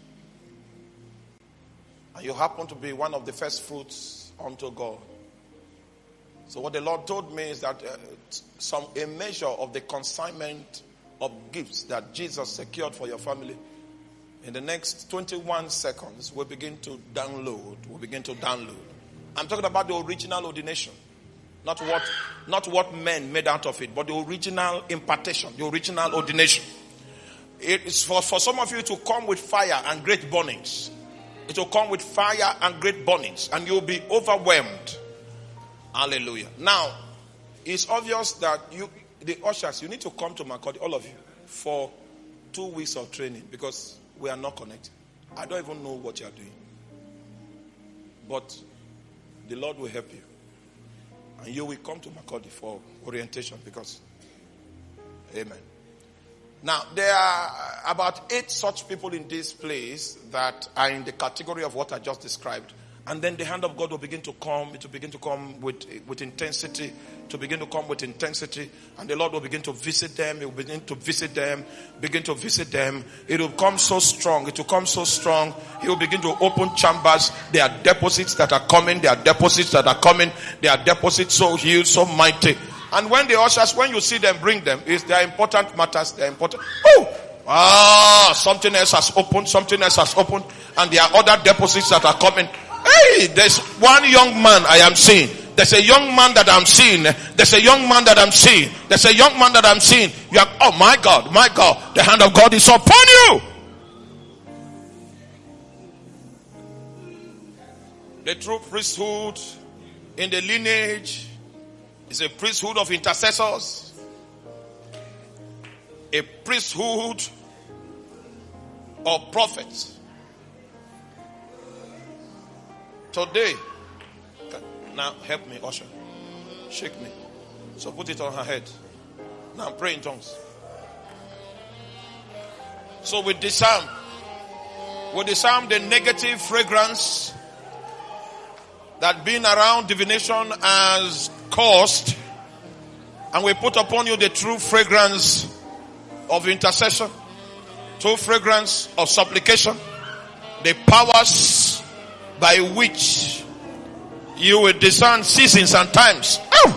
And you happen to be one of the first fruits unto God. So what the Lord told me is that a measure of the consignment of gifts that Jesus secured for your family, in the next 21 seconds, we'll begin to download. I'm talking about the original ordination. Not what men made out of it, but the original impartation, the original ordination. It is for some of you to come with fire and great burnings. It will come with fire and great burnings, and you'll be overwhelmed. Hallelujah. Now, it's obvious that the ushers, you need to come to Makurdi, all of you, for 2 weeks of training, because we are not connected. I don't even know what you are doing. But the Lord will help you. And you will come to Makurdi for orientation, because, amen. Now, there are about 8 such people in this place that are in the category of what I just described. And then the hand of God will begin to come. It will begin to come with intensity. To begin to come with intensity. And the Lord will begin to visit them. He will begin to visit them. Begin to visit them. It will come so strong. It will come so strong. He will begin to open chambers. There are deposits that are coming. There are deposits that are coming. There are deposits so huge, so mighty. And when the ushers, when you see them, bring them. They are important matters. They are important. Something else has opened. Something else has opened. And there are other deposits that are coming. Hey, there's one young man I am seeing. There's a young man that I'm seeing. There's a young man that I'm seeing. There's a young man that I'm seeing. You are, oh my God, the hand of God is upon you. The true priesthood in the lineage is a priesthood of intercessors. A priesthood of prophets. Today, now help me, usher. Shake me. So put it on her head. Now pray in tongues. So we disarm the negative fragrance that being around divination has caused, and we put upon you the true fragrance of intercession, true fragrance of supplication, the powers by which you will discern seasons and times.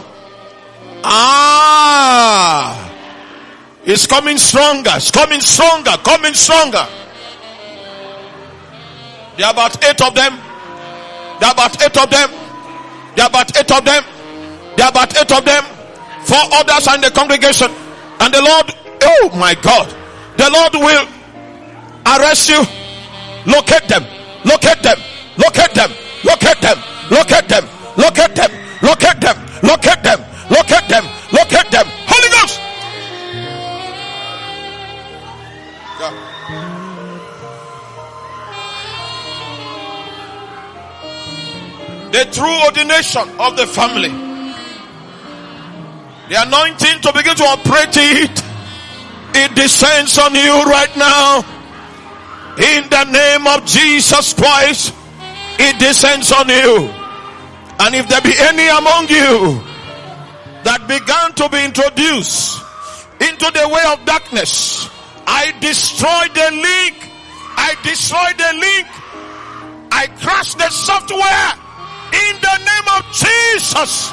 It's coming stronger. It's coming stronger. Coming stronger. There are about 8 of them. There are about 8 of them. There are about 8 of them. There are about 8 of them. 4 others are in the congregation. And the Lord, oh my God, the Lord will arrest you. Locate them. Locate them. Locate them. Locate them. Locate them. Locate them. Locate them. Locate them. Locate them. Locate them. Holy Ghost. The true ordination of the family. The anointing to begin to operate it. It descends on you right now. In the name of Jesus Christ. It descends on you. And if there be any among you that began to be introduced into the way of darkness, I destroy the link. I destroy the link. I crash the software in the name of Jesus.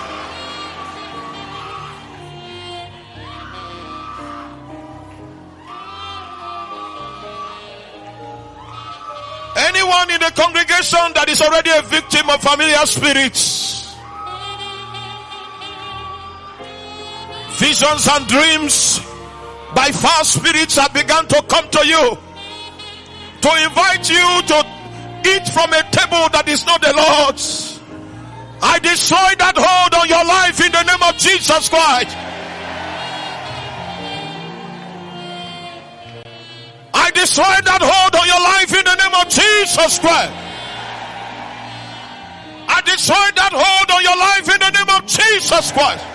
Anyone in the congregation that is already a victim of familiar spirits, visions and dreams by foul spirits have begun to come to you to invite you to eat from a table that is not the Lord's. I destroy that hold on your life in the name of Jesus Christ. destroy that hold on your life in the name of Jesus Christ. I destroy that hold on your life in the name of Jesus Christ.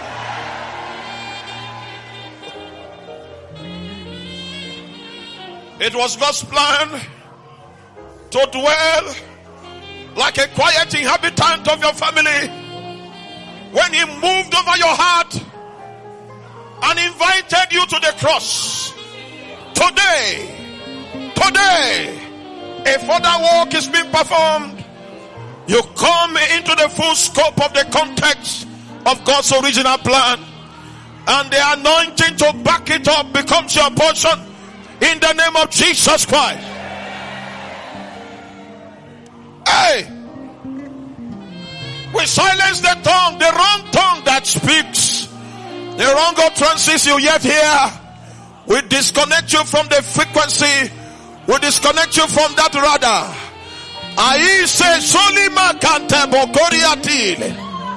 It was God's plan to dwell like a quiet inhabitant of your family when He moved over your heart and invited you to the cross. Today, a further work is being performed. You come into the full scope of the context of God's original plan, and the anointing to back it up becomes your portion in the name of Jesus Christ. Hey, we silence the tongue, the wrong tongue that speaks, the wrong utterances you yet hear. We disconnect you from the frequency. We disconnect you from that radar. Aise solima kante bokoriatile.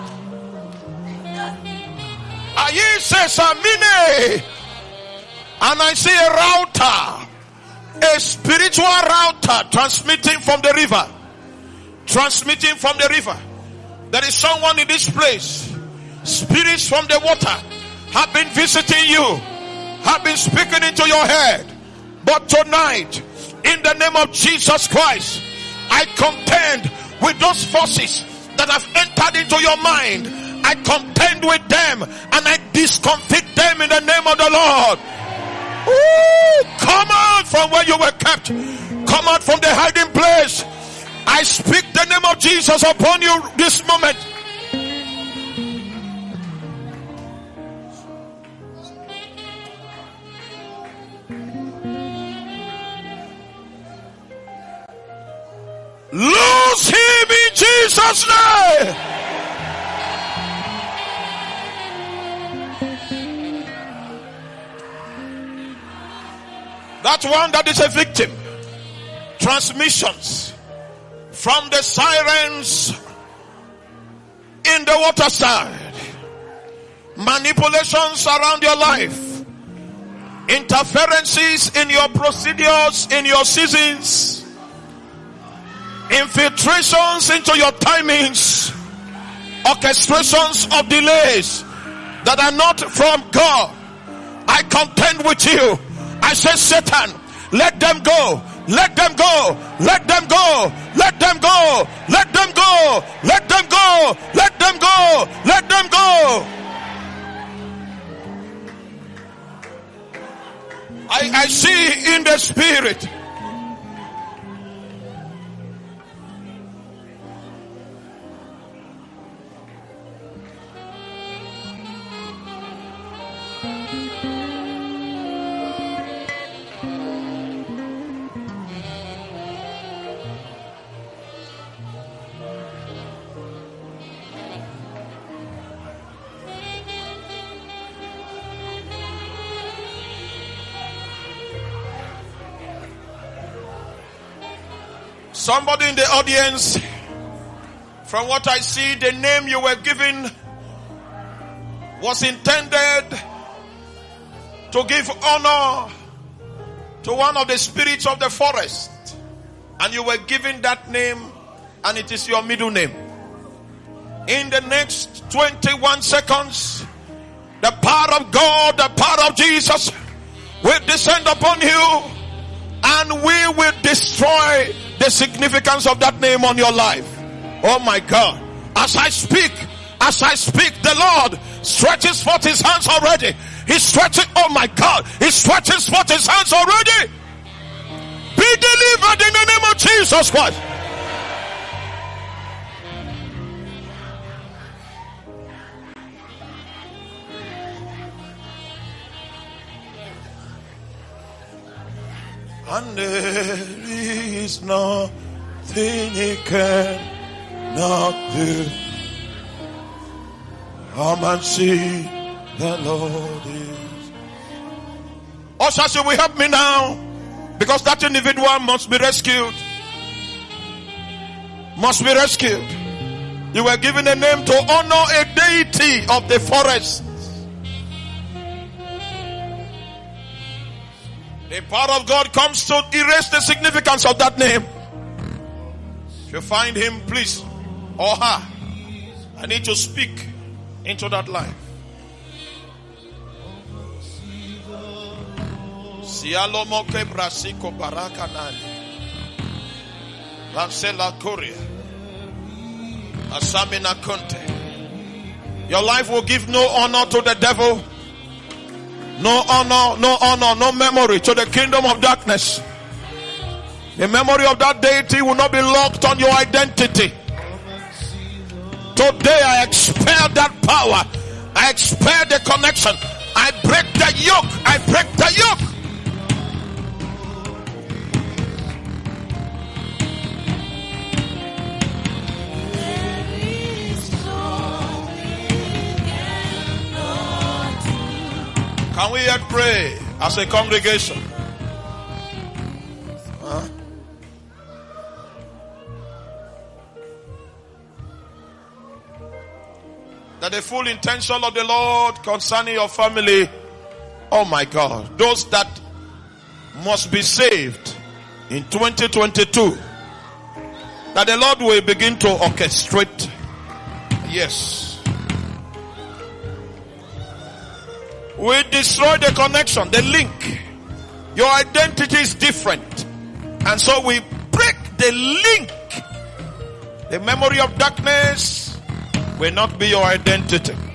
Aise samine. And I see a router, a spiritual router transmitting from the river. Transmitting from the river. There is someone in this place. Spirits from the water have been visiting you, have been speaking into your head. But tonight, in the name of Jesus Christ, I contend with those forces that have entered into your mind. I contend with them and I discomfit them in the name of the Lord. Ooh, come out from where you were kept. Come out from the hiding place. I speak the name of Jesus upon you this moment. Lose him in Jesus' name. That one that is a victim. Transmissions from the sirens in the water side. Manipulations around your life. Interferences in your procedures, in your seasons. Infiltrations into your timings. Orchestrations of delays that are not from God. I contend with you. I say, Satan, let them go. Let them go. Let them go. Let them go. Let them go. Let them go. Let them go. Let them go. I see in the spirit. Somebody in the audience, from what I see, the name you were given was intended to give honor to one of the spirits of the forest. And you were given that name, and it is your middle name. In the next 21 seconds, the power of God, the power of Jesus will descend upon you, and we will destroy the significance of that name on your life. Oh my God. As I speak, the Lord stretches forth his hands already. He's stretching, oh my God, he stretches forth his hands already. Be delivered in the name of Jesus Christ. And there is nothing he cannot do. Come and see the Lord is. Ushers, you will help me now, because that individual must be rescued. Must be rescued. You were given a name to honor a deity of the forest. The power of God comes to erase the significance of that name. If you find him, please, or her, I need to speak into that life. Sialomoke brasiko barakanani. Lansela Korea. Asamina Conte. Your life will give no honor to the devil. No honor, no memory to the kingdom of darkness. The memory of that deity will not be locked on your identity. Today I expel that power. I expel the connection. I break the yoke. I break the yoke. Can we yet pray as a congregation? That the full intention of the Lord concerning your family, oh my God, those that must be saved in 2022, that the Lord will begin to orchestrate. Yes. We destroy the connection, the link. Your identity is different. And so we break the link. The memory of darkness will not be your identity.